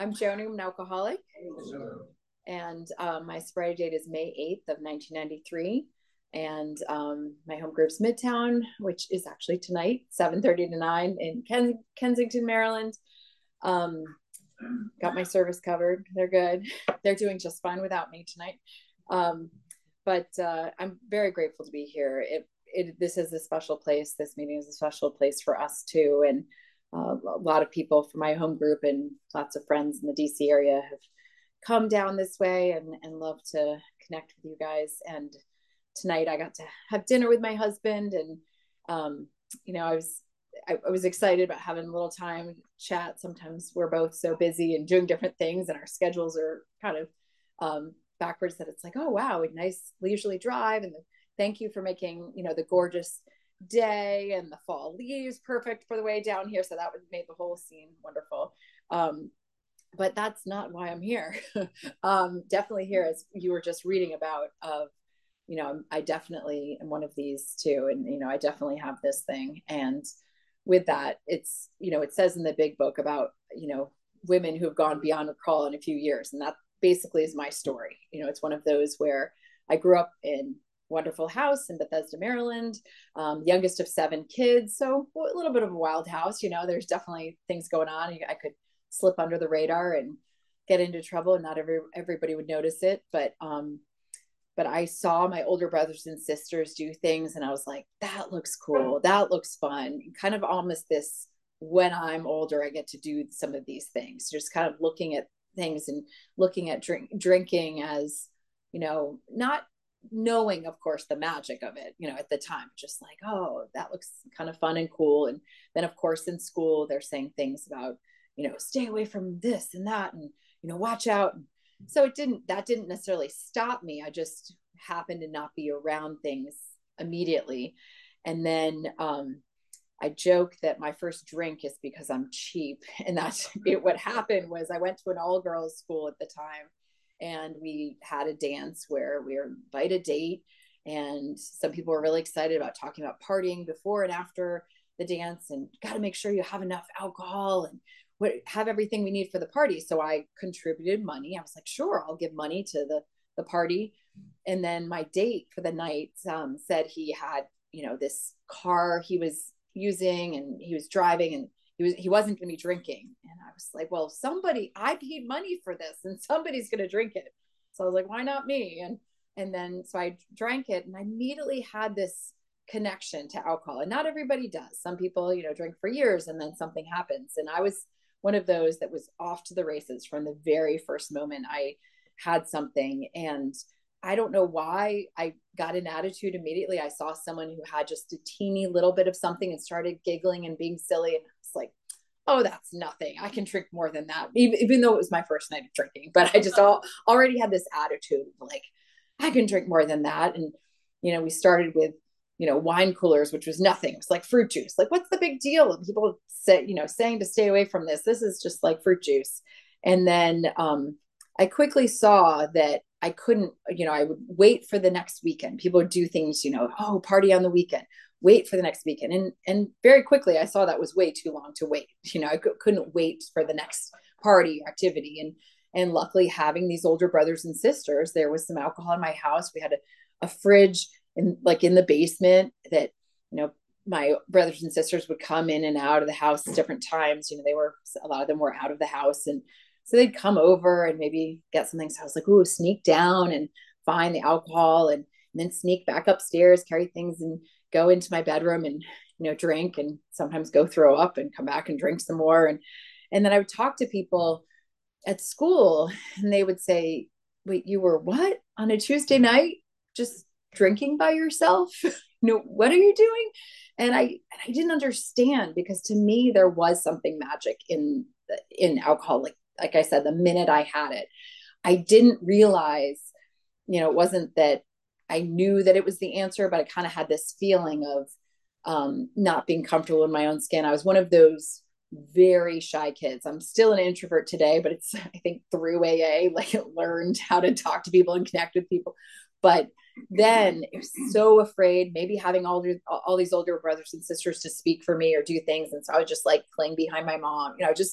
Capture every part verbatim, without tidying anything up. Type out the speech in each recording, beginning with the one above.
I'm Joni. I'm an alcoholic, and um, my sobriety date is May eighth of nineteen ninety-three. And um, my home group's Midtown, which is actually tonight, seven thirty to nine in Ken- Kensington, Maryland. Um, got my service covered. They're good. They're doing just fine without me tonight. Um, but uh, I'm very grateful to be here. It, it, this is a special place. This meeting is a special place for us too. And uh, a lot of people from my home group and lots of friends in the D C area have come down this way and, and love to connect with you guys. And tonight I got to have dinner with my husband, and um, you know, I was I, I was excited about having a little time chat. Sometimes we're both so busy and doing different things, and our schedules are kind of um, backwards. That it's like, oh wow, a nice leisurely drive, and the, thank you for making you know the gorgeous day and the fall leaves perfect for the way down here. So that would made the whole scene wonderful. Um, but that's not why I'm here. um, definitely here, as you were just reading about, of you know, I definitely am one of these too. And, you know, I definitely have this thing. And with that, it's, you know, it says in the big book about, you know, women who have gone beyond recall in a few years. And that basically is my story. You know, it's one of those where I grew up in wonderful house in Bethesda, Maryland, um, youngest of seven kids. So a little bit of a wild house, you know, there's definitely things going on. I could slip under the radar and get into trouble, and not every, everybody would notice it. But, um, but I saw my older brothers and sisters do things, and I was like, that looks cool. That looks fun. Kind of almost this, when I'm older, I get to do some of these things. Just kind of looking at things and looking at drink, drinking as, you know, not knowing, of course, the magic of it, you know, at the time, just like, oh, that looks kind of fun and cool. And then, of course, in school, they're saying things about, you know, stay away from this and that, and, you know, watch out. So it didn't, that didn't necessarily stop me. I just happened to not be around things immediately. And then um, I joke that my first drink is because I'm cheap. And that's it. What happened was I went to an all girls school at the time, and we had a dance where we were invited a date. And some people were really excited about talking about partying before and after the dance, and got to make sure you have enough alcohol and what, have everything we need for the party. So I contributed money. I was like, sure, I'll give money to the, the party. And then my date for the night um, said he had, you know, this car he was using, and he was driving, and he was, he wasn't going to be drinking. And I was like, well, somebody, I paid money for this, and somebody's going to drink it. So I was like, why not me? And, and then, so I drank it, and I immediately had this connection to alcohol. And not everybody does. Some people, you know, drink for years and then something happens. And I was one of those that was off to the races from the very first moment I had something. And I don't know why I got an attitude immediately. I saw someone who had just a teeny little bit of something and started giggling and being silly. And I was like, oh, that's nothing. I can drink more than that, even, even though it was my first night of drinking. But I just all, already had this attitude of like, I can drink more than that. And, you know, we started with, you know, wine coolers, which was nothing. It was like fruit juice. Like, what's the big deal? And people say, you know, saying to stay away from this. This is just like fruit juice. And then um, I quickly saw that I couldn't, you know, I would wait for the next weekend. People would do things, you know, oh, party on the weekend, wait for the next weekend. And, and very quickly I saw that was way too long to wait. You know, I c- couldn't wait for the next party activity. And, and luckily having these older brothers and sisters, there was some alcohol in my house. We had a, a fridge in like in the basement that, you know, my brothers and sisters would come in and out of the house at different times. You know, they were, a lot of them were out of the house. And so they'd come over and maybe get something. So I was like, ooh, sneak down and find the alcohol, and, and then sneak back upstairs, carry things and go into my bedroom and, you know, drink, and sometimes go throw up and come back and drink some more. And, and then I would talk to people at school, and they would say, wait, you were what on a Tuesday night? Just drinking by yourself? You know, what are you doing? And I, I didn't understand, because to me, there was something magic in, in alcohol. Like, like I said, the minute I had it, I didn't realize, you know, it wasn't that I knew that it was the answer, but I kind of had this feeling of um, not being comfortable in my own skin. I was one of those very shy kids. I'm still an introvert today, but it's, I think through A A, like, learned how to talk to people and connect with people. But then I was so afraid, maybe having all, all these older brothers and sisters to speak for me or do things. And so I would just like cling behind my mom, you know, just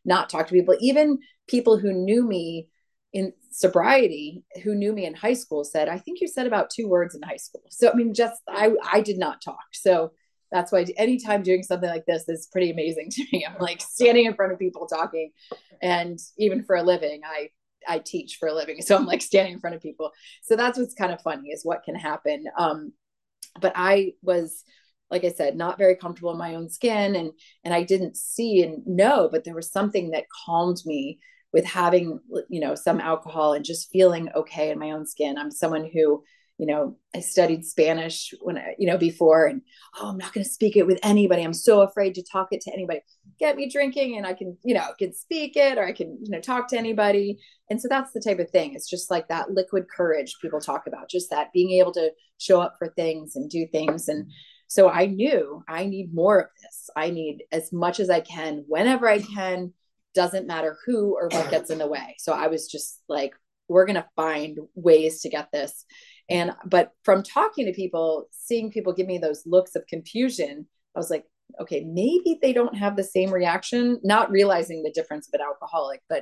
not talk to people. Even people who knew me in sobriety, who knew me in high school, said, I think you said about two words in high school. So, I mean, just, I, I did not talk. So that's why anytime doing something like this is pretty amazing to me. I'm like standing in front of people talking, and even for a living, I, I teach for a living. So I'm like standing in front of people. So that's what's kind of funny, is what can happen. Um, but I was, like I said, not very comfortable in my own skin, and and I didn't see and know, but there was something that calmed me with having, you know, some alcohol and just feeling okay in my own skin. I'm someone who, you know, I studied Spanish when I, you know, before, and oh, I'm not going to speak it with anybody. I'm so afraid to talk it to anybody. Get me drinking and I can, you know, can speak it, or I can, you know, talk to anybody. And so that's the type of thing. It's just like that liquid courage people talk about, just that being able to show up for things and do things. And so I knew I need more of this. I need as much as I can, whenever I can, doesn't matter who or what gets in the way. So I was just like, we're going to find ways to get this. And, but from talking to people, seeing people give me those looks of confusion, I was like, okay, maybe they don't have the same reaction, not realizing the difference of an alcoholic, but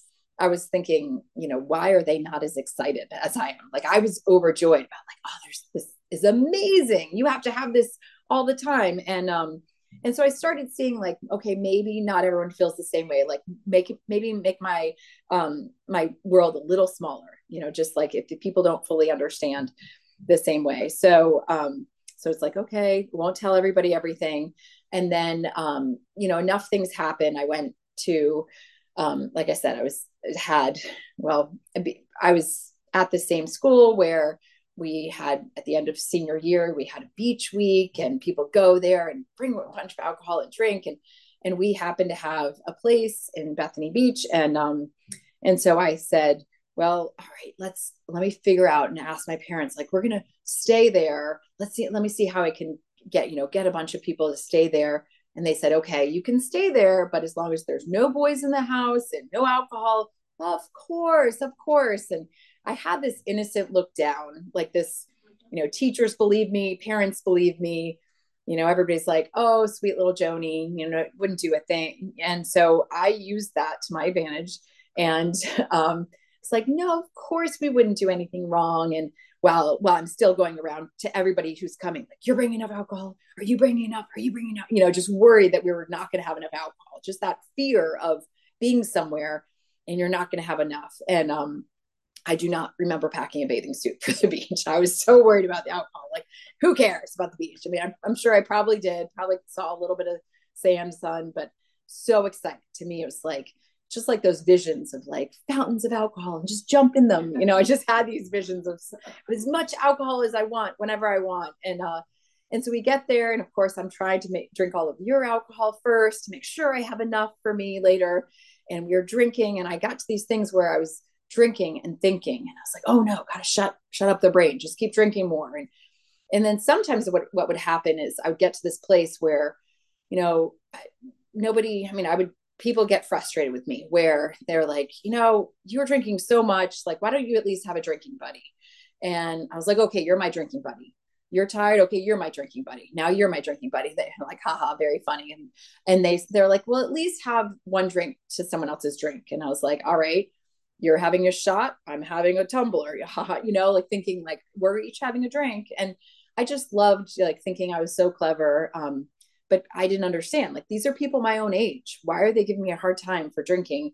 I was thinking, you know, why are they not as excited as I am? Like, I was overjoyed about like, oh, there's, this is amazing. You have to have this all the time. And, um, and so I started seeing like, okay, maybe not everyone feels the same way. Like make it, maybe make my, um, my world a little smaller, you know, just like if the people don't fully understand the same way. So, um, so it's like, okay, won't tell everybody everything. And then, um, you know, enough things happen. I went to, um, like I said, I was had, well, I was at the same school where we had, at the end of senior year, we had a beach week, and people go there and bring a bunch of alcohol and drink. And, and we happened to have a place in Bethany Beach. And, um, and so I said, well, all right, let's, let me figure out and ask my parents, like, we're going to stay there. Let's see, let me see how I can get, you know, get a bunch of people to stay there. And they said, okay, you can stay there, but as long as there's no boys in the house and no alcohol, of course, of course. And I had this innocent look down, like this, you know, teachers believe me, parents believe me, you know, everybody's like, oh, sweet little Joni, you know, wouldn't do a thing. And so I used that to my advantage. And um, it's like, no, of course we wouldn't do anything wrong. And while, while I'm still going around to everybody who's coming, like, you're bringing enough alcohol. Are you bringing enough? Are you bringing enough? You know, just worried that we were not going to have enough alcohol, just that fear of being somewhere and you're not going to have enough. And, um, I do not remember packing a bathing suit for the beach. I was so worried about the alcohol. Like, who cares about the beach? I mean, I'm, I'm sure I probably did, probably saw a little bit of sand, sun, but so excited. To me, it was like, just like those visions of like fountains of alcohol and just jump in them. You know, I just had these visions of as much alcohol as I want, whenever I want. And, uh, and so we get there. And of course, I'm trying to make, drink all of your alcohol first to make sure I have enough for me later. And we were drinking. And I got to these things where I was drinking and thinking, and I was like, oh no, gotta shut shut up the brain, just keep drinking more. And and then sometimes what what would happen is I would get to this place where, you know, nobody, I mean, I would, people get frustrated with me where they're like, you know, you're drinking so much, like, why don't you at least have a drinking buddy? And I was like, okay, you're my drinking buddy. You're tired, okay, you're my drinking buddy. Now you're my drinking buddy. They're like, haha, very funny. And and they they're like, well, at least have one drink to someone else's drink. And I was like, all right, you're having a shot, I'm having a tumbler, you know, like thinking like we're each having a drink. And I just loved like thinking I was so clever. Um, but I didn't understand, like, these are people my own age. Why are they giving me a hard time for drinking?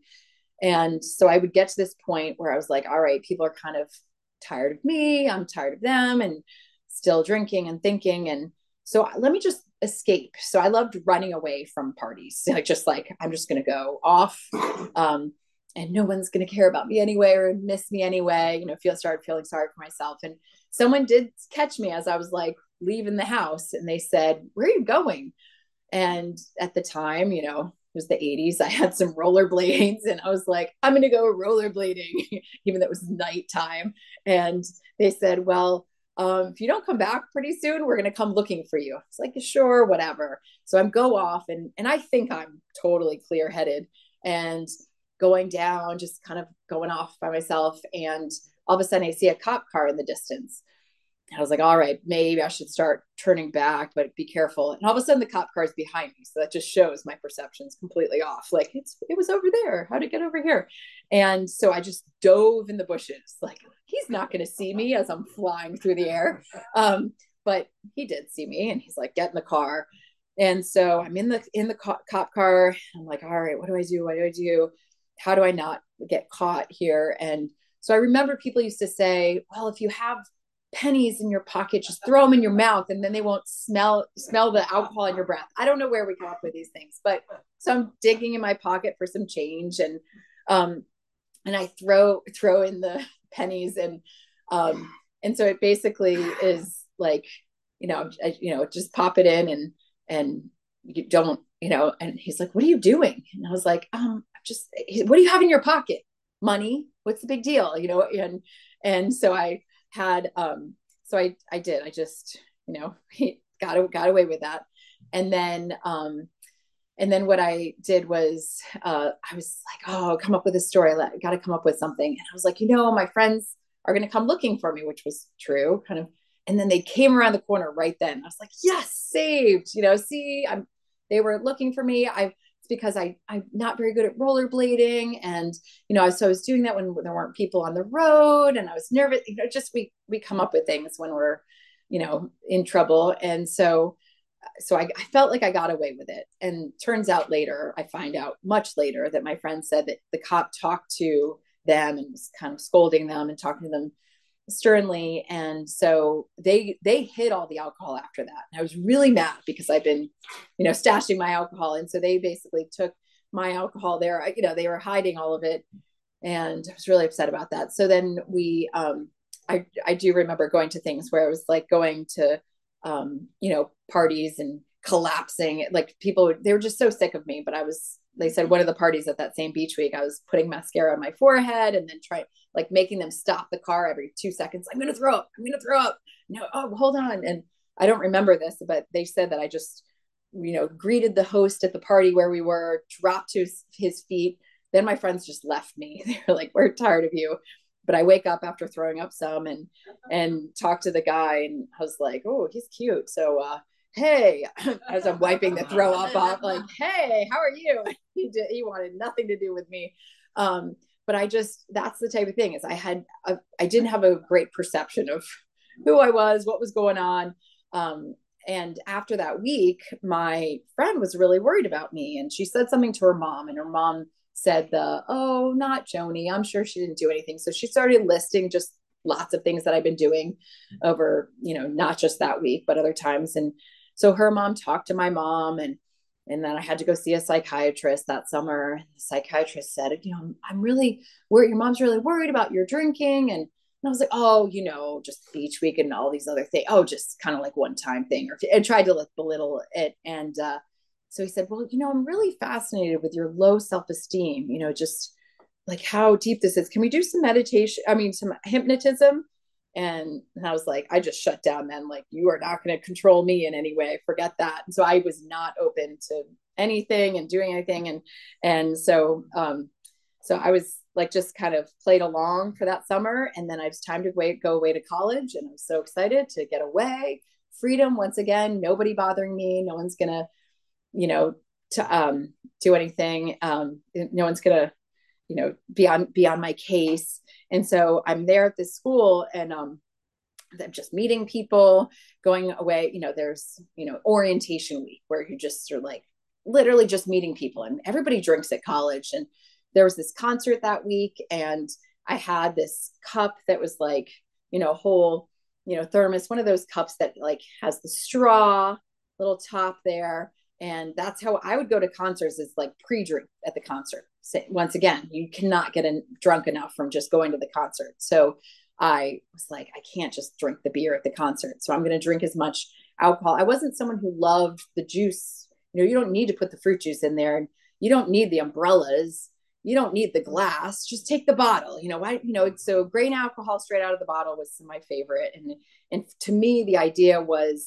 And so I would get to this point where I was like, all right, people are kind of tired of me. I'm tired of them, and still drinking and thinking. And so let me just escape. So I loved running away from parties. Like, just like, I'm just going to go off. Um, and no one's going to care about me anyway or miss me anyway, you know, feel, started feeling sorry for myself. And someone did catch me as I was like leaving the house, and they said, where are you going? And at the time, you know, it was the eighties, I had some rollerblades, and I was like, I'm going to go rollerblading, even though it was nighttime. And they said, well, um, if you don't come back pretty soon, we're going to come looking for you. It's like, sure, whatever. So I'm go off, and, and I think I'm totally clear headed, and going down, just kind of going off by myself. And all of a sudden I see a cop car in the distance. I was like, all right, maybe I should start turning back, but be careful. And all of a sudden the cop car is behind me. So that just shows my perception's completely off. Like it's, it was over there. How'd it get over here? And so I just dove in the bushes. Like he's not going to see me as I'm flying through the air. Um, but he did see me and he's like, get in the car. And so I'm in the, in the co- cop car. I'm like, all right, what do I do? What do I do? How do I not get caught here? And so I remember people used to say, well, if you have pennies in your pocket, just throw them in your mouth and then they won't smell smell the alcohol in your breath. I don't know where we come up with these things, but so I'm digging in my pocket for some change, and um and I throw throw in the pennies, and um and so it basically is like, you know, I, you know, just pop it in, and and you don't, you know, and he's like, what are you doing? And I was like, um just, what do you have in your pocket? Money. What's the big deal? You know, and and so I had um so I I did I just, you know, got got away with that. And then um and then what I did was uh I was like, oh, come up with a story, I got to come up with something. And I was like, you know, my friends are going to come looking for me, which was true kind of. And then they came around the corner right then. I was like, yes, saved, you know, see, I'm they were looking for me. I It's because I, I'm not very good at rollerblading. And, you know, so I was doing that when there weren't people on the road and I was nervous, you know, just, we, we come up with things when we're, you know, in trouble. And so, so I, I felt like I got away with it. And turns out later, I find out much later that my friend said that the cop talked to them and was kind of scolding them and talking to them sternly. And so they they hid all the alcohol after that. And I was really mad because I've been, you know, stashing my alcohol. And so they basically took my alcohol there. You know, they were hiding all of it. And I was really upset about that. So then we, um, I, I do remember going to things where it was like going to, um, you know, parties and collapsing. Like people, they were just so sick of me. But I was, they said one of the parties at that same beach week, I was putting mascara on my forehead and then try like making them stop the car every two seconds. I'm going to throw up. I'm going to throw up. No, oh, hold on. And I don't remember this, but they said that I just, you know, greeted the host at the party where we were, dropped to his, his feet. Then my friends just left me. They were like, we're tired of you. But I wake up after throwing up some and, and talk to the guy. And I was like, oh, he's cute. So, uh, hey, as I'm wiping the throw up off, like, hey, how are you? He did, he wanted nothing to do with me. Um, but I just, that's the type of thing is I had, a, I didn't have a great perception of who I was, what was going on. Um, and after that week, my friend was really worried about me. And she said something to her mom, and her mom said the, oh, not Joni. I'm sure she didn't do anything. So she started listing just lots of things that I've been doing over, you know, not just that week, but other times. And so her mom talked to my mom, and and then I had to go see a psychiatrist that summer. And the psychiatrist said, you know, I'm really worried. Your mom's really worried about your drinking. And, and I was like, oh, you know, just beach week and all these other things. Oh, just kind of like one time thing. Or and tried to like belittle it. And uh, so he said, well, you know, I'm really fascinated with your low self-esteem, you know, just like how deep this is. Can we do some meditation? I mean, some hypnotism? And, and I was like, I just shut down then, like, you are not going to control me in any way. Forget that. And so I was not open to anything and doing anything. And, and so, um, so I was like, just kind of played along for that summer. And then I was time to wait, go away to college. And I was so excited to get away. Freedom once again, nobody bothering me. No one's going to, you know, to um, do anything. Um, no one's going to, you know, be on, be on my case. And so I'm there at this school, and um, I'm just meeting people, going away. You know, there's, you know, orientation week where you just are like literally just meeting people, and everybody drinks at college. And there was this concert that week, and I had this cup that was like, you know, whole, you know, thermos, one of those cups that like has the straw little top there. And that's how I would go to concerts, is like pre-drink at the concert. So once again, you cannot get in, drunk enough from just going to the concert. So I was like, I can't just drink the beer at the concert. So I'm going to drink as much alcohol. I wasn't someone who loved the juice. You know, you don't need to put the fruit juice in there. And you don't need the umbrellas. You don't need the glass. Just take the bottle. You know, why, you know, so grain alcohol straight out of the bottle was my favorite. And, and to me, the idea was,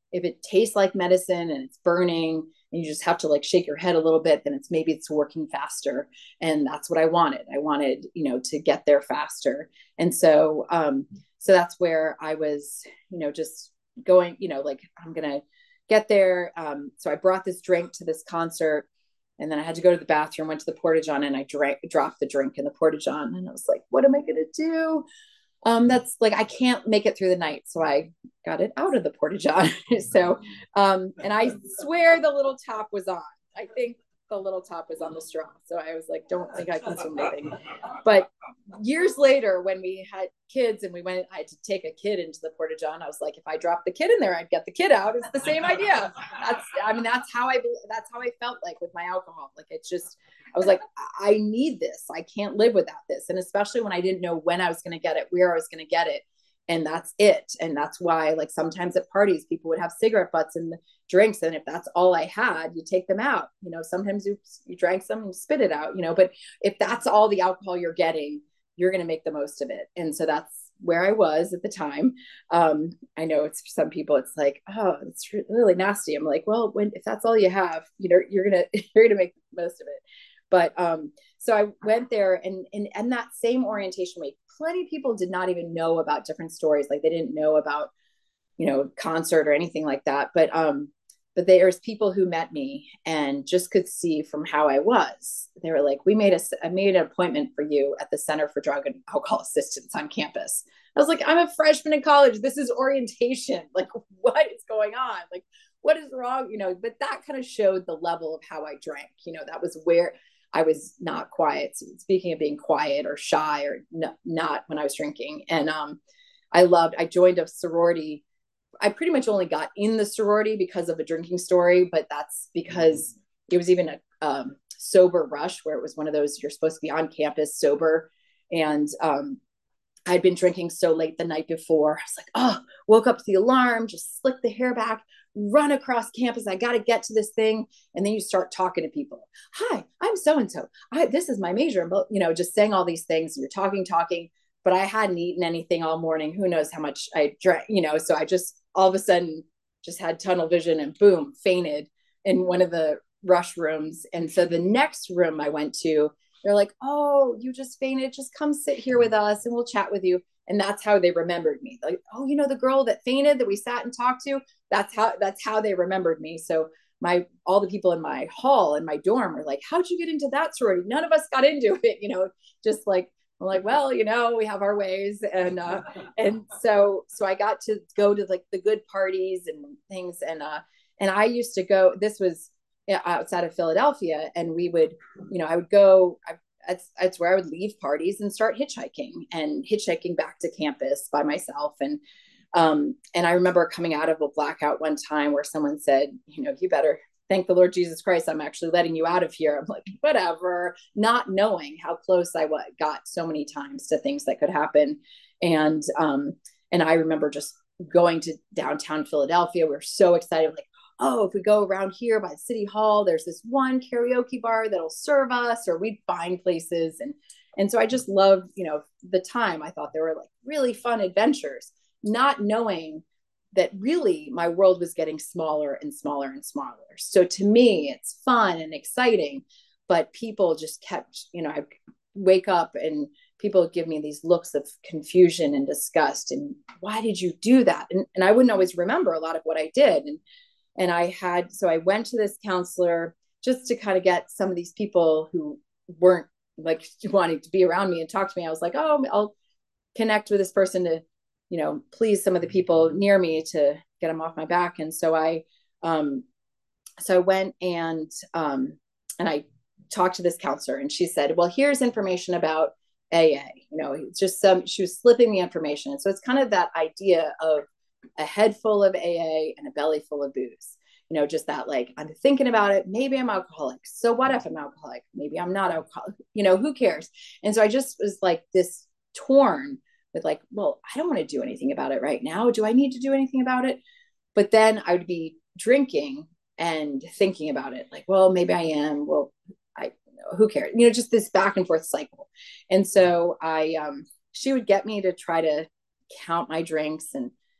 if it tastes like medicine and it's burning and you just have to like shake your head a little bit, then it's maybe it's working faster. And that's what I wanted. I wanted, you know, to get there faster. And so, um, so that's where I was, you know, just going, you know, like I'm going to get there. Um, so I brought this drink to this concert, and then I had to go to the bathroom, went to the Porta-John, and I drank, dropped the drink in the Porta-John. And I was like, what am I going to do? Um, that's like, I can't make it through the night. So I got it out of the Porta-John. so, um, and I swear the little top was on. I think the little top was on the straw. So I was like, don't think I can swim anything. But years later, when we had kids and we went, I had to take a kid into the Porta-John. I was like, if I dropped the kid in there, I'd get the kid out. It's the same idea. That's, I mean, that's how I, that's how I felt like with my alcohol. Like, it's just, I was like, I need this. I can't live without this. And especially when I didn't know when I was going to get it, where I was going to get it. And that's it. And that's why, like, sometimes at parties, people would have cigarette butts and drinks. And if that's all I had, you take them out. You know, sometimes you, you drank some and spit it out, you know, but if that's all the alcohol you're getting, you're going to make the most of it. And so that's where I was at the time. Um, I know it's for some people, it's like, oh, it's really nasty. I'm like, well, when, if that's all you have, you know, you're going to, you're going to make the most of it. But, um, so I went there, and, and, and that same orientation week, plenty of people did not even know about different stories. Like, they didn't know about, you know, concert or anything like that. But, um, but there's people who met me and just could see from how I was. They were like, we made a, I made an appointment for you at the Center for Drug and Alcohol Assistance on campus. I was like, I'm a freshman in college. This is orientation. Like, what is going on? Like, what is wrong? You know, but that kind of showed the level of how I drank. You know, that was where I was not quiet. So speaking of being quiet or shy or no, not when I was drinking. And um, I loved, I joined a sorority. I pretty much only got in the sorority because of a drinking story, but that's because it was even a um, sober rush, where it was one of those, you're supposed to be on campus sober. And um, I'd been drinking so late the night before. I was like, oh, woke up to the alarm, just slick the hair back, run across campus. I got to get to this thing. And then you start talking to people. Hi, I'm so-and-so. I, this is my major. But, you know, just saying all these things. You're talking, talking, but I hadn't eaten anything all morning. Who knows how much I drank, you know? So I just, all of a sudden just had tunnel vision and boom, fainted in one of the rush rooms. And so the next room I went to, they're like, oh, you just fainted. Just come sit here with us and we'll chat with you. And that's how they remembered me. Like, oh, you know, the girl that fainted that we sat and talked to, that's how, that's how they remembered me. So my, all the people in my hall in my dorm were like, how'd you get into that sorority? None of us got into it, you know, just like, I'm like, well, you know, we have our ways. And, uh, and so, so I got to go to like the good parties and things. And, uh, and I used to go, this was outside of Philadelphia, and we would, you know, I would go, I, that's, that's where I would leave parties and start hitchhiking and hitchhiking back to campus by myself. And, um, and I remember coming out of a blackout one time where someone said, you know, you better thank the Lord Jesus Christ, I'm actually letting you out of here. I'm like, whatever, not knowing how close I w- got so many times to things that could happen. And, um, and I remember just going to downtown Philadelphia. We were so excited, like, oh, if we go around here by City Hall, there's this one karaoke bar that'll serve us, or we'd find places. And, and so I just loved, you know, the time. I thought there were like really fun adventures, not knowing that really my world was getting smaller and smaller and smaller. So to me, it's fun and exciting, but people just kept, you know, I wake up and people give me these looks of confusion and disgust. And why did you do that? And, and I wouldn't always remember a lot of what I did. And, and I had, so I went to this counselor just to kind of get some of these people who weren't like wanting to be around me and talk to me. I was like, oh, I'll connect with this person to, you know, please some of the people near me to get them off my back. And so I, um, so I went and, um, and I talked to this counselor, and she said, well, here's information about A A, you know, it's just some, she was slipping the information. And so it's kind of that idea of a head full of A A and a belly full of booze, you know, just that, like, I'm thinking about it. Maybe I'm alcoholic. So what if I'm alcoholic? Maybe I'm not alcoholic, you know, who cares? And so I just was like this torn with like, well, I don't want to do anything about it right now. Do I need to do anything about it? But then I would be drinking and thinking about it, like, well, maybe I am. Well, I, who cares? You know, just this back and forth cycle. And so I, um, she would get me to try to count my drinks and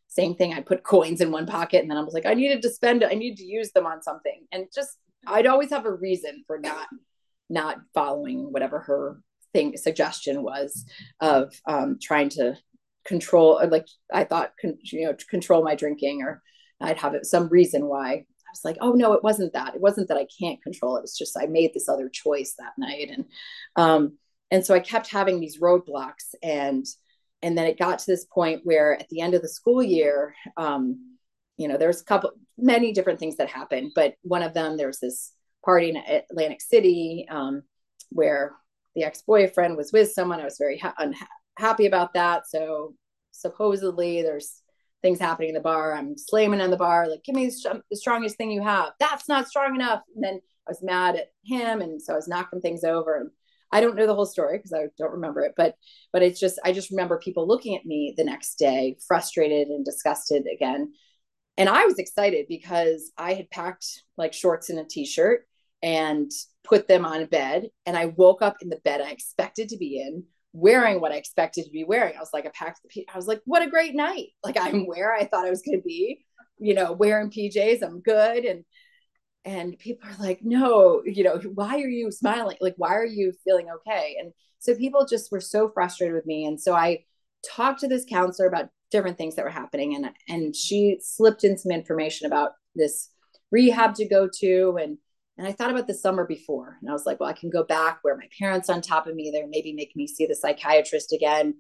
same thing. I put coins in one pocket and then I was like, I needed to spend, I need to use them on something. And just, I'd always have a reason for not, not following whatever her thing suggestion was of um, trying to control, or like I thought, con- you know, to control my drinking, or I'd have it, some reason why. I was like, oh no, it wasn't that. It wasn't that I can't control it. It's just I made this other choice that night. And um, and so I kept having these roadblocks, and and then it got to this point where at the end of the school year, um, you know, there's a couple, many different things that happened, but one of them, there was this party in Atlantic City um, where the ex-boyfriend was with someone. I was very ha- unhappy about that. So supposedly there's things happening in the bar. I'm slamming on the bar, like, give me the strongest thing you have. That's not strong enough. And then I was mad at him. And so I was knocking things over. And I don't know the whole story because I don't remember it, but, but it's just, I just remember people looking at me the next day, frustrated and disgusted again. And I was excited because I had packed like shorts and a t-shirt and put them on bed. And I woke up in the bed I expected to be in, wearing what I expected to be wearing. I was like, I packed the, P- I was like, what a great night. Like, I'm where I thought I was going to be, you know, wearing P Js. I'm good. And, and people are like, no, you know, why are you smiling? Like, why are you feeling okay? And so people just were so frustrated with me. And so I talked to this counselor about different things that were happening. And, and she slipped in some information about this rehab to go to. And, and I thought about the summer before, and I was like, well, I can go back where my parents on top of me, they're maybe make me see the psychiatrist again,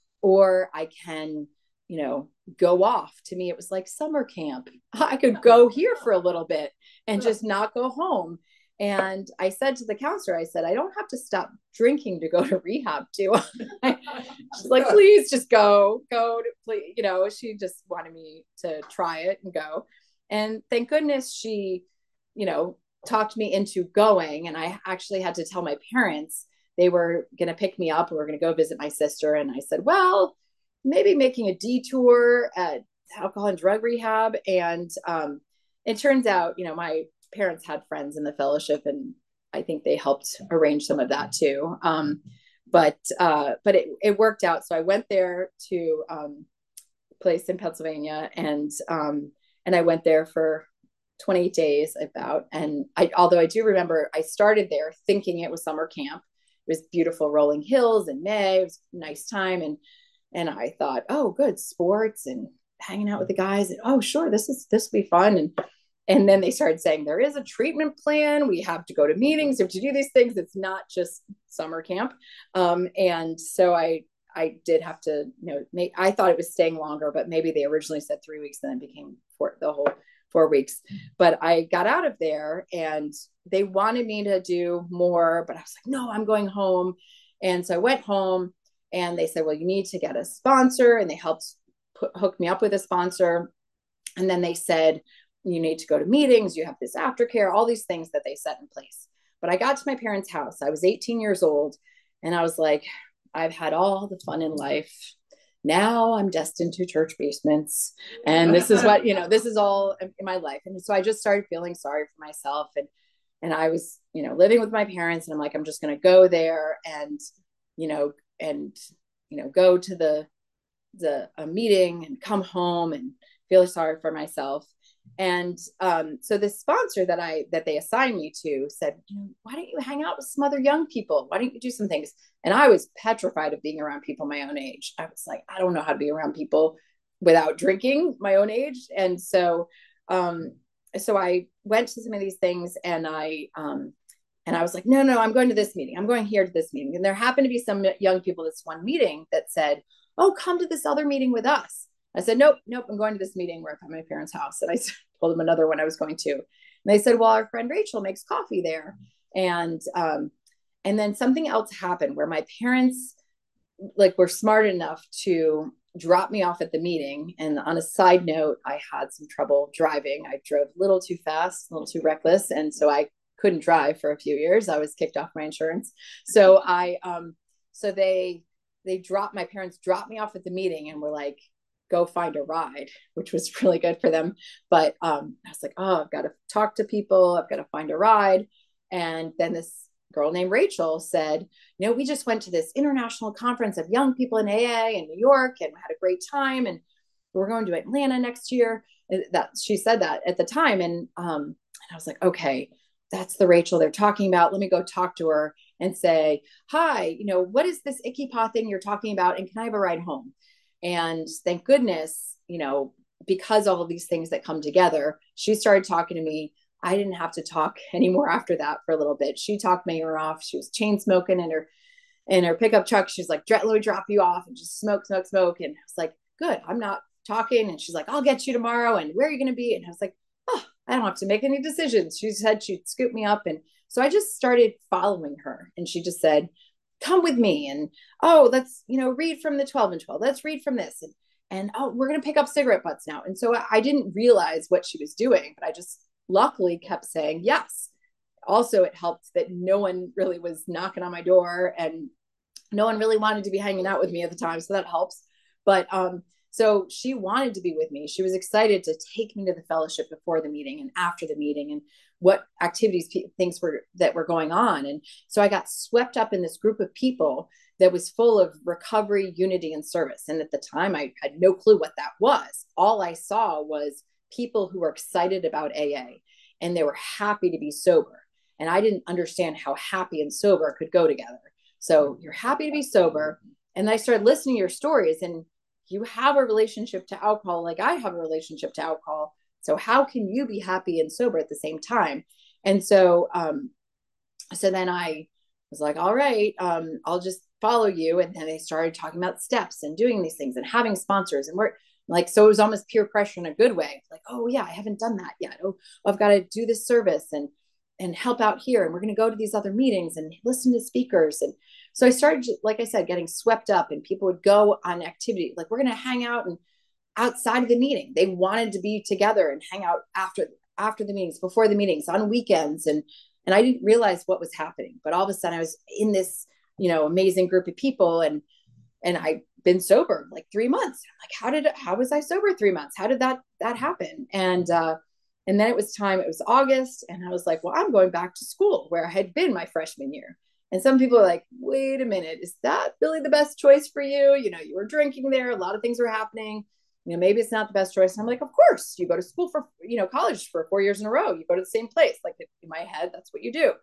or I can, you know, go off. To me, it was like summer camp. I could go here for a little bit and just not go home. And I said to the counselor, I said, I don't have to stop drinking to go to rehab too. She's like, please just go, go to, please. You know, she just wanted me to try it and go. And thank goodness she, you know, talked me into going. And I actually had to tell my parents they were going to pick me up. We were going to go visit my sister. And I said, well, maybe making a detour at alcohol and drug rehab. And um, it turns out, you know, my parents had friends in the fellowship, and I think they helped arrange some of that too. Um, but uh, but it, it worked out. So I went there to um, a place in Pennsylvania, and um, and I went there for twenty-eight days about. And I, although I do remember, I started there thinking it was summer camp. It was beautiful rolling hills in May. It was a nice time, and and I thought, oh, good, sports and hanging out with the guys. And oh, sure, this is this will be fun. And and then they started saying there is a treatment plan. We have to go to meetings. We have to do these things. It's not just summer camp. Um, and so I I did have to, you know, make, I thought it was staying longer, but maybe they originally said three weeks and then became four, the whole four weeks. But I got out of there, and they wanted me to do more, but I was like, no, I'm going home. And so I went home, and they said, well, you need to get a sponsor. And they helped put, hook me up with a sponsor. And then they said, you need to go to meetings. You have this aftercare, all these things that they set in place. But I got to my parents' house. I was eighteen years old. And I was like, I've had all the fun in life. Now I'm destined to church basements. And this is what, you know, this is all in my life. And so I just started feeling sorry for myself. And, and I was, you know, living with my parents, and I'm like, I'm just going to go there and, you know, and, you know, go to the, the a meeting and come home and feel sorry for myself. And um, so this sponsor that I that they assigned me to said, you know, why don't you hang out with some other young people? Why don't you do some things? And I was petrified of being around people my own age. I was like, I don't know how to be around people without drinking my own age. And so um, so I went to some of these things, and I um, and I was like, no, no, I'm going to this meeting. I'm going here to this meeting. And there happened to be some young people at this one meeting that said, oh, come to this other meeting with us. I said, nope, nope, I'm going to this meeting where I'm at my parents' house. And I told them another one I was going to. And they said, well, our friend Rachel makes coffee there. And um, and then something else happened where my parents like were smart enough to drop me off at the meeting. And on a side note, I had some trouble driving. I drove a little too fast, a little too reckless. And so I couldn't drive for a few years. I was kicked off my insurance. So I, um, so they, they dropped, my parents dropped me off at the meeting and were like, go find a ride, which was really good for them. But um, I was like, oh, I've got to talk to people. I've got to find a ride. And then this girl named Rachel said, you know, we just went to this international conference of young people in A A in New York and had a great time. And we're going to Atlanta next year. That she said that at the time. And, um, and I was like, okay, that's the Rachel they're talking about. Let me go talk to her and say, hi, you know, what is this icky paw thing you're talking about? And can I have a ride home? And thank goodness, you know, because all of these things that come together, she started talking to me. I didn't have to talk anymore after that for a little bit. She talked my ear off. She was chain smoking in her in her pickup truck. She's like, let me drop you off, and just smoke, smoke, smoke. And I was like, good, I'm not talking. And she's like, I'll get you tomorrow. And where are you going to be? And I was like, oh, I don't have to make any decisions. She said she'd scoop me up. And so I just started following her. And she just said, come with me. And, oh, let's, you know, read from the twelve and twelve. Let's read from this. And, and oh, we're going to pick up cigarette butts now. And so I didn't realize what she was doing, but I just luckily kept saying yes. Also, it helped that no one really was knocking on my door, and no one really wanted to be hanging out with me at the time. So that helps. But um, so she wanted to be with me. She was excited to take me to the fellowship before the meeting and after the meeting, and what activities, things were that were going on. And so I got swept up in this group of people that was full of recovery, unity, and service. And at the time, I had no clue what that was. All I saw was people who were excited about A A, and they were happy to be sober. And I didn't understand how happy and sober could go together. So you're happy to be sober. And I started listening to your stories, and you have a relationship to alcohol like I have a relationship to alcohol. So how can you be happy and sober at the same time? And so, um, so then I was like, all right, um, I'll just follow you. And then they started talking about steps and doing these things and having sponsors, and we're like, so it was almost peer pressure in a good way. Like, oh yeah, I haven't done that yet. Oh, I've got to do this service and, and help out here. And we're going to go to these other meetings and listen to speakers. And so I started, like I said, getting swept up, and people would go on activity. Like, we're going to hang out and outside of the meeting. They wanted to be together and hang out after, after the meetings, before the meetings, on weekends. And, and I didn't realize what was happening, but all of a sudden I was in this, you know, amazing group of people, and, and I've been sober like three months. I'm like, how did it, how was I sober three months? How did that, that happen? And, uh, and then it was time, it was August. And I was like, well, I'm going back to school where I had been my freshman year. And some people are like, wait a minute, is that really the best choice for you? You know, you were drinking there, a lot of things were happening. You know, maybe it's not the best choice. And I'm like, of course, you go to school for, you know, college for four years in a row. You go to the same place. Like, in my head, that's what you do.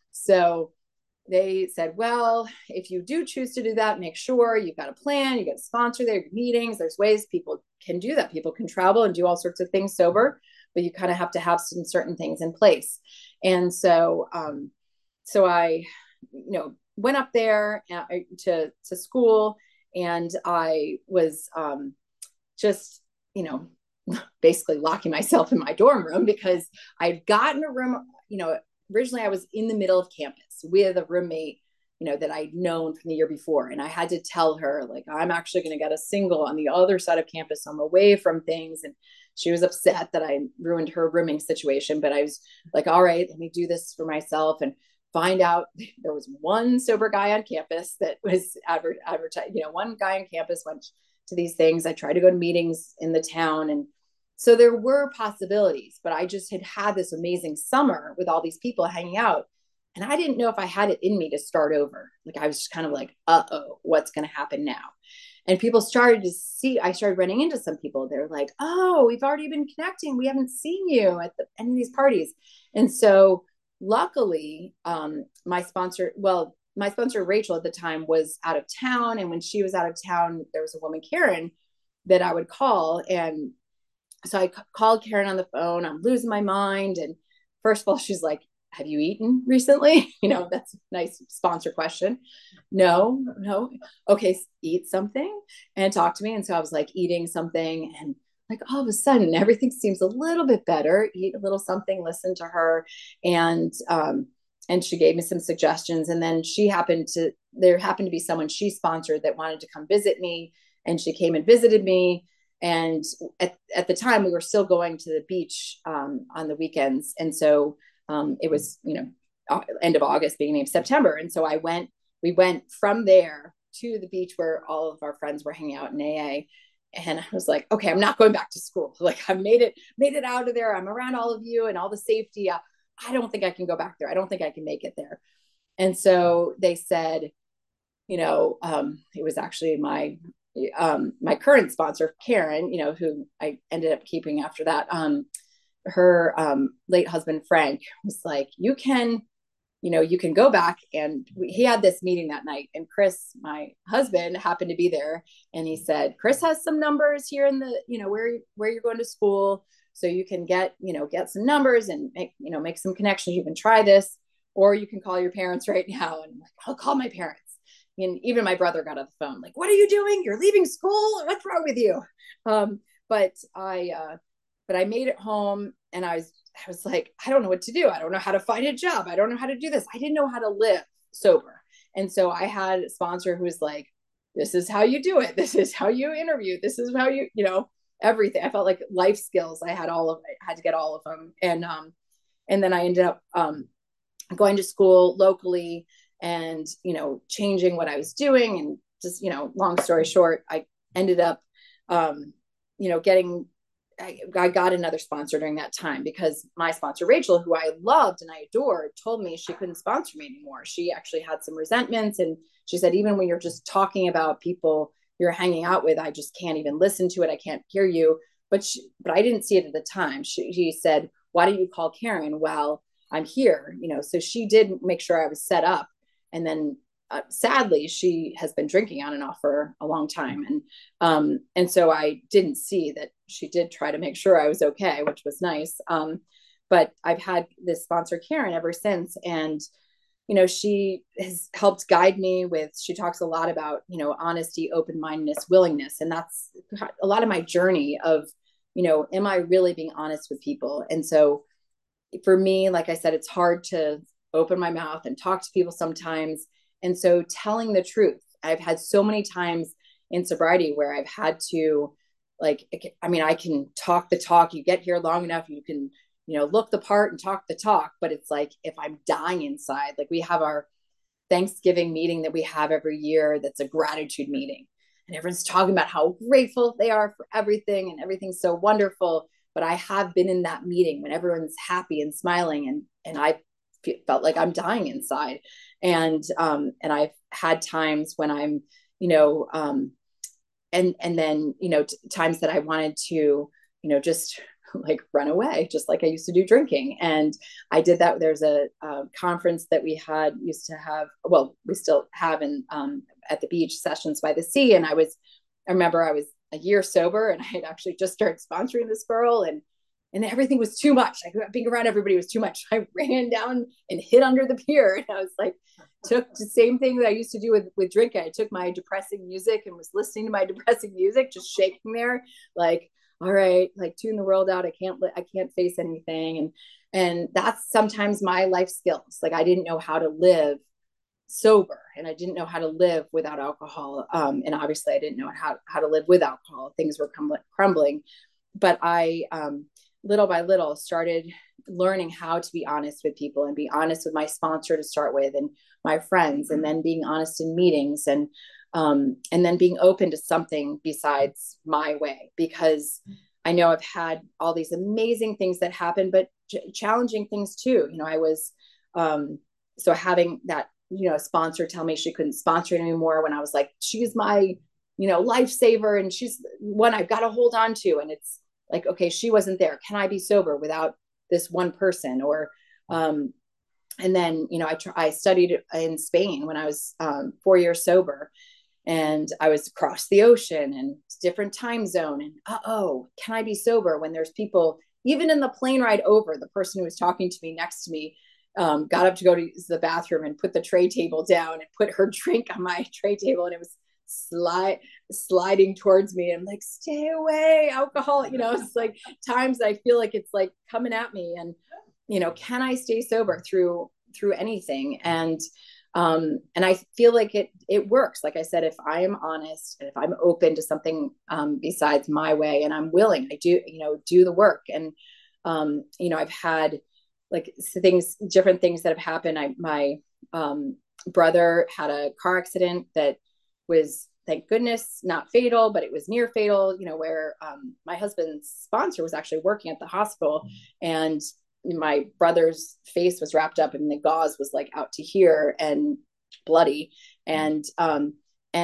So they said, well, if you do choose to do that, make sure you've got a plan, you got a sponsor there, meetings. There's ways people can do that. People can travel and do all sorts of things sober, but you kind of have to have some certain things in place. And so, um, so I, you know, went up there to, to school, and I was, um, just, you know, basically locking myself in my dorm room because I'd gotten a room, you know, originally I was in the middle of campus with a roommate, you know, that I'd known from the year before. And I had to tell her, like, I'm actually going to get a single on the other side of campus. So I'm away from things. And she was upset that I ruined her rooming situation. But I was like, all right, let me do this for myself and find out. There was one sober guy on campus that was adver- advertised, you know, one guy on campus went to these things. I tried to go to meetings in the town. And so there were possibilities, but I just had had this amazing summer with all these people hanging out. And I didn't know if I had it in me to start over. Like, I was just kind of like, uh-oh, what's going to happen now? And people started to see, I started running into some people. They're like, oh, we've already been connecting. We haven't seen you at the, any of these parties. And so luckily, um, my sponsor, well, my sponsor, Rachel, at the time was out of town. And when she was out of town, there was a woman, Karen, that I would call. And so I c- called Karen on the phone. I'm losing my mind. And first of all, she's like, have you eaten recently? You know, that's a nice sponsor question. No, no. Okay, eat something and talk to me. And so I was like eating something, and like all of a sudden everything seems a little bit better. Eat a little something, listen to her. And, um, and she gave me some suggestions. And then she happened to, there happened to be someone she sponsored that wanted to come visit me. And she came and visited me. And at, at the time we were still going to the beach um, on the weekends. And so um, it was, you know, end of August, beginning of September. And so I went, we went from there to the beach where all of our friends were hanging out in A A. And I was like, okay, I'm not going back to school. Like, I've made it, made it out of there. I'm around all of you and all the safety. I, I don't think I can go back there. I don't think I can make it there. And so they said, you know, um, it was actually my um, my current sponsor, Karen, you know, who I ended up keeping after that, um, her um, late husband, Frank, was like, you can, you know, you can go back. And we, he had this meeting that night, and Chris, my husband, happened to be there. And he said, Chris has some numbers here in the, you know, where, where you're going to school. So you can get, you know, get some numbers and make, you know, make some connections. You can try this, or you can call your parents right now. And I'm like, I'll call my parents. And even my brother got on the phone, like, what are you doing? You're leaving school? What's wrong with you? Um, but I, uh, but I made it home, and I was, I was like, I don't know what to do. I don't know how to find a job. I don't know how to do this. I didn't know how to live sober. And so I had a sponsor who was like, this is how you do it. This is how you interview. This is how you, you know, everything. I felt like life skills. I had all of, I had to get all of them. And, um, and then I ended up, um, going to school locally, and, you know, changing what I was doing. And just, you know, long story short, I ended up, um, you know, getting, I, I got another sponsor during that time, because my sponsor, Rachel, who I loved and I adored, told me she couldn't sponsor me anymore. She actually had some resentments. And she said, even when you're just talking about people you're hanging out with, I just can't even listen to it. I can't hear you. But she, but I didn't see it at the time. She, she said, why don't you call Karen? Well, I'm here, you know. So she did make sure I was set up. And then uh, sadly, she has been drinking on and off for a long time. And, um, and so I didn't see that she did try to make sure I was okay, which was nice. Um, but I've had this sponsor, Karen, ever since. And, you know, she has helped guide me with, she talks a lot about, you know, honesty, open-mindedness, willingness. And that's a lot of my journey of, you know, am I really being honest with people? And so for me, like I said, it's hard to open my mouth and talk to people sometimes. And so telling the truth, I've had so many times in sobriety where I've had to, like, I mean, I can talk the talk. You get here long enough, you can, you know, look the part and talk the talk. But it's like, if I'm dying inside, like we have our Thanksgiving meeting that we have every year, that's a gratitude meeting. And everyone's talking about how grateful they are for everything, and everything's so wonderful. But I have been in that meeting when everyone's happy and smiling, and and I felt like I'm dying inside. And um, and I've had times when I'm, you know, um, and and then, you know, t- times that I wanted to, you know, just like run away, just like I used to do drinking. And I did that. There's a, a conference that we had used to have, well, we still have in um, at the beach, Sessions by the Sea. And I was, I remember I was a year sober, and I had actually just started sponsoring this girl, and and everything was too much. Like being around everybody was too much. I ran down and hid under the pier, and I was like, took the same thing that I used to do with with drinking. I took my depressing music and was listening to my depressing music, just shaking there, like, all right, like tune the world out. I can't, I can't face anything. And, and that's sometimes my life skills. Like I didn't know how to live sober, and I didn't know how to live without alcohol. Um, and obviously I didn't know how, how to live with alcohol. Things were crumbling, but I, um, little by little started learning how to be honest with people, and be honest with my sponsor to start with, and my friends, and then being honest in meetings, and um, and then being open to something besides my way, because I know I've had all these amazing things that happen, but ch- challenging things too. You know, I was um, so having that, you know, sponsor tell me she couldn't sponsor it anymore, when I was like, she's my, you know, lifesaver, and she's one I've got to hold on to. And it's like, okay, she wasn't there. Can I be sober without this one person? Or, um, and then, you know, I, tr- I studied in Spain when I was um, four years sober, and I was across the ocean and different time zone. And, uh-oh, can I be sober when there's people, even in the plane ride over, the person who was talking to me next to me um, got up to go to the bathroom and put the tray table down and put her drink on my tray table. And it was slide sliding towards me. I'm like, stay away, alcohol. You know, it's like times I feel like it's like coming at me. And, you know, can I stay sober through through anything? And um, and I feel like it it works. Like I said, if I am honest, and if I'm open to something um, besides my way, and I'm willing, I do, you know, do the work. And um, you know, I've had like things, different things that have happened. I my um, brother had a car accident that was, thank goodness, not fatal, but it was near fatal, you know, where um, my husband's sponsor was actually working at the hospital, and my brother's face was wrapped up and the gauze was like out to here and bloody. And, um, and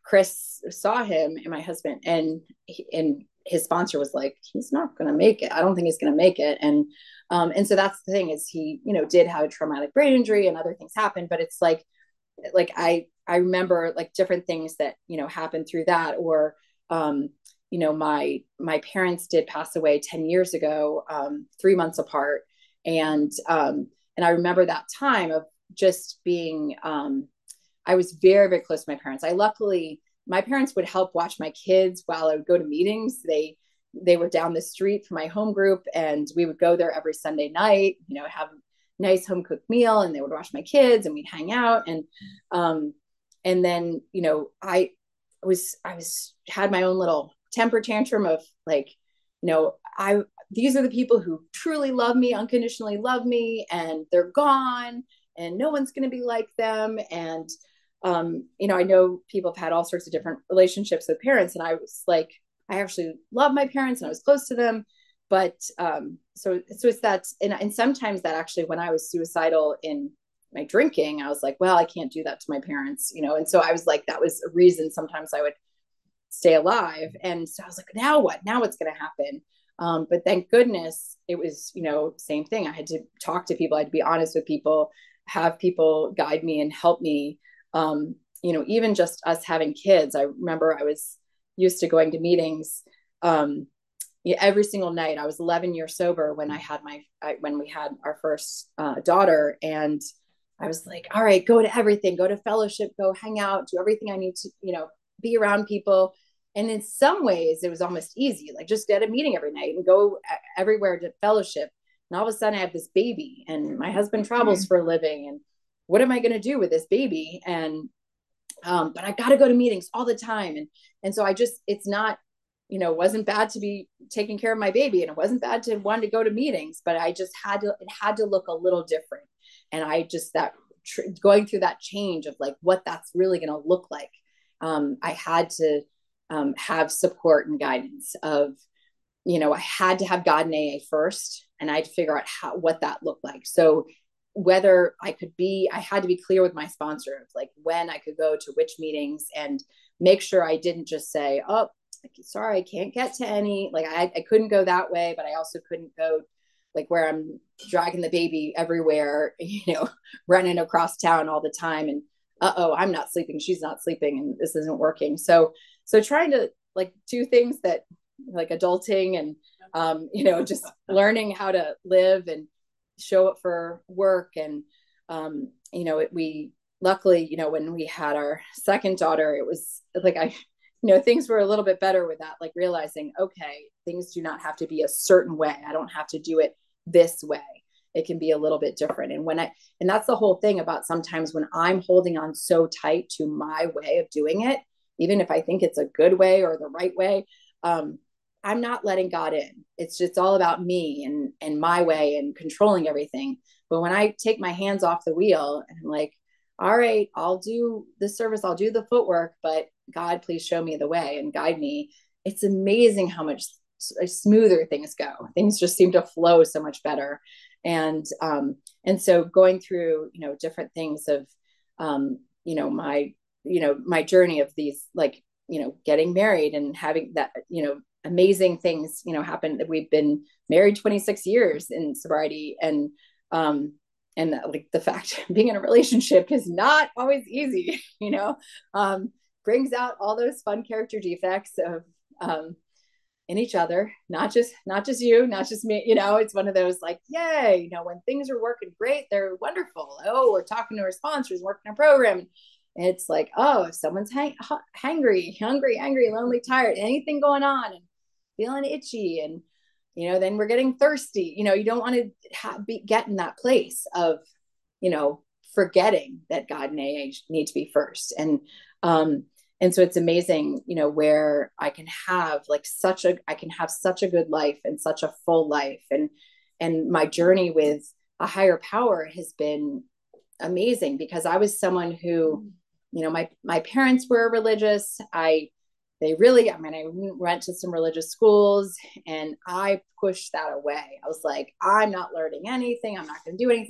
Chris saw him and my husband, and and his sponsor was like, he's not going to make it. I don't think he's going to make it. And um, and so that's the thing, is he, you know, did have a traumatic brain injury and other things happened, but it's like, like I I remember like different things that, you know, happened through that, or um, you know, my my parents did pass away ten years ago, um, three months apart, and um, and I remember that time of just being. Um, I was very, very close to my parents. I luckily, my parents would help watch my kids while I would go to meetings. They they were down the street from my home group, and we would go there every Sunday night, you know, have a nice home cooked meal, and they would watch my kids, and we'd hang out. And um, and then, you know, I was I was had my own little temper tantrum of like, you know, I these are the people who truly love me, unconditionally love me, and they're gone, and no one's going to be like them. And um, you know, I know people have had all sorts of different relationships with parents, and I was like, I actually love my parents and I was close to them. But um, so, so it's that, and, and sometimes that actually, when I was suicidal in my drinking, I was like, well, I can't do that to my parents, you know? And so I was like, that was a reason sometimes I would stay alive. And so I was like, now what, now what's going to happen? Um, but thank goodness it was, you know, same thing. I had to talk to people. I had to be honest with people, have people guide me and help me. Um, you know, even just us having kids. I remember I was used to going to meetings um, yeah, every single night. I was eleven years sober when I had my, I, when we had our first uh, daughter. And I was like, all right, go to everything, go to fellowship, go hang out, do everything I need to, you know, be around people. And in some ways it was almost easy, like just get a meeting every night and go everywhere to fellowship. And all of a sudden I have this baby, and my husband travels for a living, and what am I going to do with this baby? And, um, but I got to go to meetings all the time. And, and so I just, it's not, you know, it wasn't bad to be taking care of my baby, and it wasn't bad to want to go to meetings, but I just had to, it had to look a little different. And I just, that tr- going through that change of like what that's really going to look like. Um, I had to um, have support and guidance of, you know, I had to have God in A A first, and I had to figure out how, what that looked like. So whether I could be, I had to be clear with my sponsor of like when I could go to which meetings, and make sure I didn't just say, oh, sorry, I can't get to any, like I, I couldn't go that way, but I also couldn't go like where I'm dragging the baby everywhere, you know, running across town all the time. And uh-oh, I'm not sleeping, she's not sleeping, and this isn't working. So, so trying to like do things that like adulting and, um, you know, just learning how to live and show up for work. And, um, you know, it, we, luckily, you know, when we had our second daughter, it was like, I, you know, things were a little bit better with that, like realizing, okay, things do not have to be a certain way. I don't have to do it this way. It can be a little bit different. And when I, and that's the whole thing about sometimes when I'm holding on so tight to my way of doing it, even if I think it's a good way or the right way, um, I'm not letting God in. It's just all about me and, and my way and controlling everything. But when I take my hands off the wheel and I'm like, all right, I'll do the service, I'll do the footwork, but God, please show me the way and guide me. It's amazing how much smoother things go. Things just seem to flow so much better. And, um, and so going through, you know, different things of, um, you know, my, you know, my journey of these, like, you know, getting married and having that, you know, amazing things, you know, happen. That we've been married twenty-six years in sobriety. And, um, and that, like the fact being in a relationship is not always easy, you know, um, brings out all those fun character defects of, um, in each other, not just, not just you, not just me, you know. It's one of those like, yay, you know, when things are working great, they're wonderful. Oh, we're talking to our sponsors, working our program. And it's like, oh, if someone's hang- hangry, hungry, angry, lonely, tired, anything going on and feeling itchy, and, you know, then we're getting thirsty, you know, you don't want to ha- be, get in that place of, you know, forgetting that God and A A need to be first. And, um, and so it's amazing, you know, where I can have like such a, I can have such a good life and such a full life. And, and my journey with a higher power has been amazing, because I was someone who, you know, my, my parents were religious. I, they really, I mean, I went to some religious schools and I pushed that away. I was like, I'm not learning anything. I'm not going to do anything.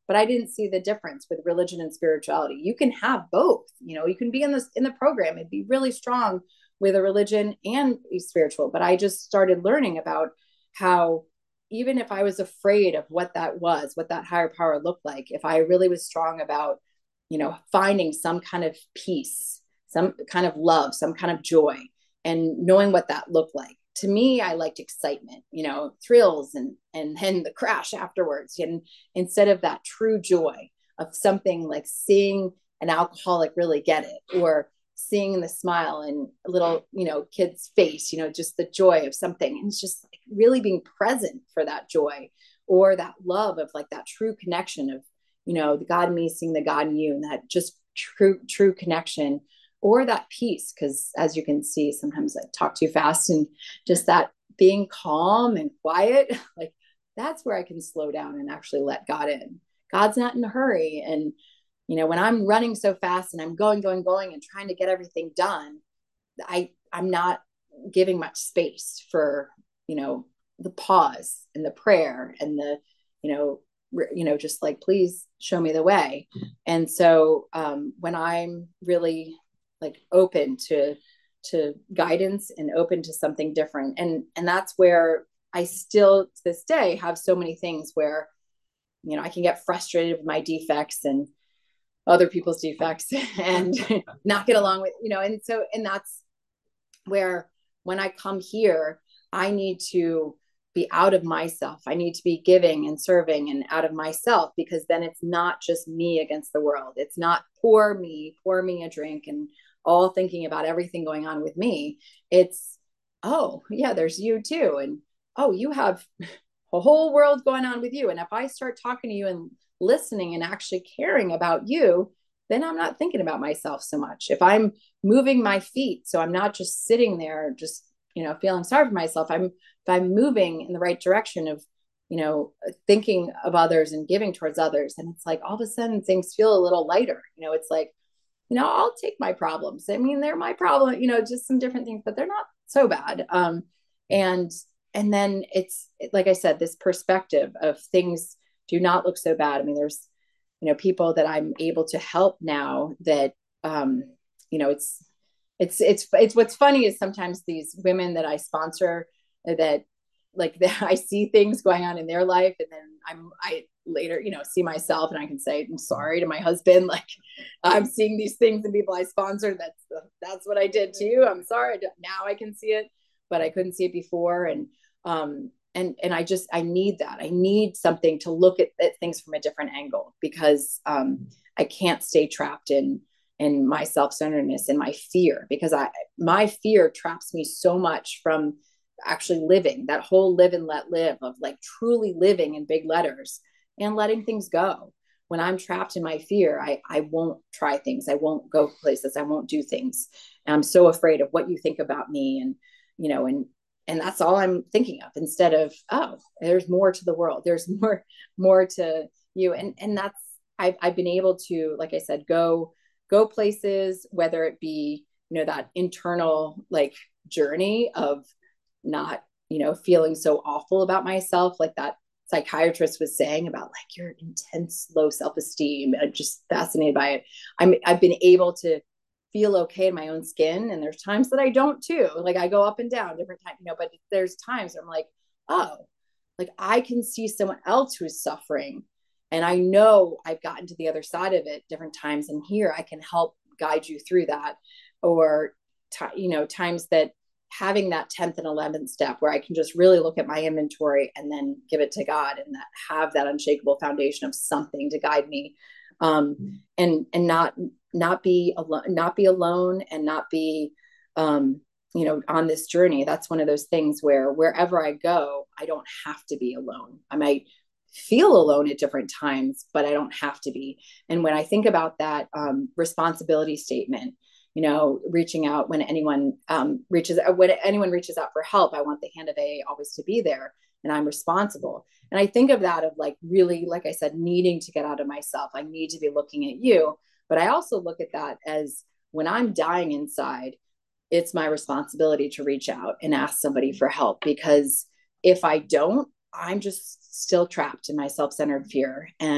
but I didn't see the difference with religion and spirituality. You can have both. You know, you can be in this in the program and be really strong with a religion and a spiritual. But I just started learning about how even if I was afraid of what that was, what that higher power looked like, if I really was strong about, you know, finding some kind of peace, some kind of love, some kind of joy, and knowing what that looked like. To me, I liked excitement, you know, thrills and and then the crash afterwards. And instead of that true joy of something like seeing an alcoholic really get it, or seeing the smile in a little, you know, kid's face, you know, just the joy of something. And it's just like really being present for that joy or that love of like that true connection of, you know, the God in me seeing the God in you, and that just true, true connection, or that peace. Cause as you can see, sometimes I talk too fast, and just that being calm and quiet, like that's where I can slow down and actually let God in. God's not in a hurry. And, you know, when I'm running so fast and I'm going, going, going and trying to get everything done, I, I'm not giving much space for, you know, the pause and the prayer and the, you know, re- you know, just like, please show me the way. And so um, when I'm really like open to, to guidance and open to something different. And, and that's where I still to this day have so many things where, you know, I can get frustrated with my defects and other people's defects and not get along with, you know, and so, and that's where when I come here, I need to be out of myself. I need to be giving and serving and out of myself, because then it's not just me against the world. It's not pour me, pour me a drink and all thinking about everything going on with me. It's, oh yeah, there's you too. And oh, you have a whole world going on with you. And if I start talking to you and listening and actually caring about you, then I'm not thinking about myself so much. If I'm moving my feet, so I'm not just sitting there, just, you know, feeling sorry for myself, I'm, if I'm moving in the right direction of, you know, thinking of others and giving towards others. And it's like, all of a sudden things feel a little lighter. You know, it's like, you know, I'll take my problems. I mean, they're my problem, you know, just some different things, but they're not so bad. Um, and, and then it's, like I said, this perspective of things do not look so bad. I mean, there's, you know, people that I'm able to help now that, um, you know, it's, it's, it's, it's, what's funny is sometimes these women that I sponsor that like that I see things going on in their life, and then I'm, I later, you know, see myself and I can say, I'm sorry to my husband. Like I'm seeing these things in people I sponsor. That's, that's what I did to you. I'm sorry. Now I can see it, but I couldn't see it before. And, um, and, and I just, I need that. I need something to look at, at things from a different angle, because, um, I can't stay trapped in, in my self-centeredness and my fear, because I, my fear traps me so much from actually living that whole live and let live of like truly living in big letters and letting things go. When I'm trapped in my fear, I, I won't try things. I won't go places. I won't do things. And I'm so afraid of what you think about me. And, you know, and, and that's all I'm thinking of, instead of, oh, there's more to the world. There's more, more to you. And, and that's, I've, I've been able to, like I said, go, go places, whether it be, you know, that internal like journey of not, you know, feeling so awful about myself, like that psychiatrist was saying about like your intense low self-esteem. I'm just fascinated by it. I'm, I've been able to feel okay in my own skin. And there's times that I don't too. Like I go up and down different times, you know, but there's times where I'm like, oh, like I can see someone else who's suffering. And I know I've gotten to the other side of it different times. And here I can help guide you through that. Or, t- you know, times that having that tenth and eleventh step where I can just really look at my inventory and then give it to God, and that have that unshakable foundation of something to guide me. Um, and, and not, not be alone, not be alone and not be, um, you know, on this journey. That's one of those things where wherever I go, I don't have to be alone. I might feel alone at different times, but I don't have to be. And when I think about that um, responsibility statement, you know, reaching out when anyone um, reaches, when anyone reaches out for help, I want the hand of A A always to be there, and I'm responsible. And I think of that of like really, like I said, needing to get out of myself. I need to be looking at you, but I also look at that as when I'm dying inside, it's my responsibility to reach out and ask somebody for help, because if I don't, I'm just still trapped in my self-centered fear. And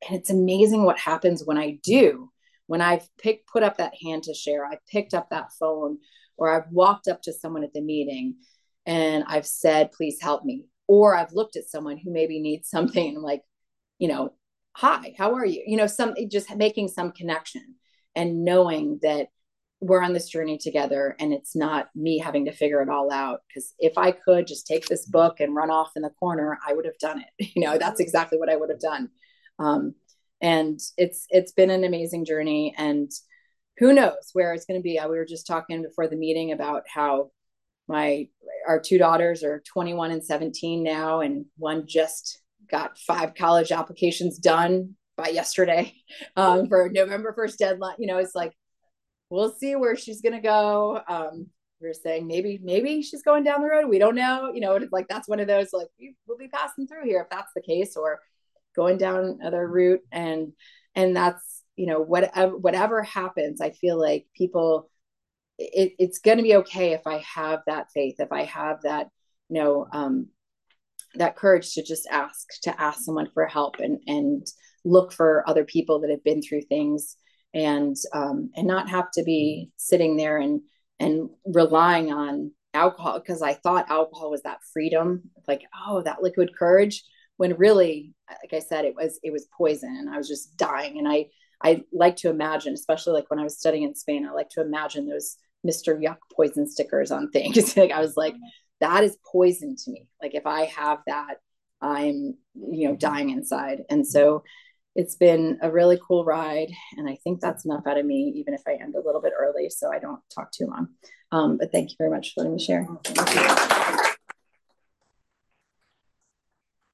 and it's amazing what happens when I do. When I've picked, put up that hand to share, I picked up that phone, or I've walked up to someone at the meeting and I've said, please help me. Or I've looked at someone who maybe needs something and I'm like, you know, hi, how are you? You know, some just making some connection and knowing that we're on this journey together and it's not me having to figure it all out. Because if I could just take this book and run off in the corner, I would have done it. You know, that's exactly what I would have done. Um, and it's it's been an amazing journey, and who knows where it's going to be. We were just talking before the meeting about how my our two daughters are twenty-one and seventeen now, and one just got five college applications done by yesterday um, for November first deadline. You know, it's like, we'll see where she's going to go. Um, we were saying maybe, maybe she's going down the road. We don't know. You know, it's like, that's one of those, like, we'll be passing through here if that's the case, or going down another route. And, and that's, you know, whatever, whatever happens, I feel like people, it, it's going to be okay if I have that faith, if I have that, you know, um, that courage to just ask, to ask someone for help, and, and look for other people that have been through things, and, um, and not have to be sitting there and, and relying on alcohol. Cause I thought alcohol was that freedom, like, oh, that liquid courage, when really, like I said, it was, it was poison, and I was just dying. And I, I like to imagine, especially like when I was studying in Spain, I like to imagine those Mister Yuck poison stickers on things. Like, I was like, that is poison to me. Like, if I have that, I'm, you know, dying inside. And so it's been a really cool ride. And I think that's enough out of me, even if I end a little bit early, so I don't talk too long. Um, but thank you very much for letting me share.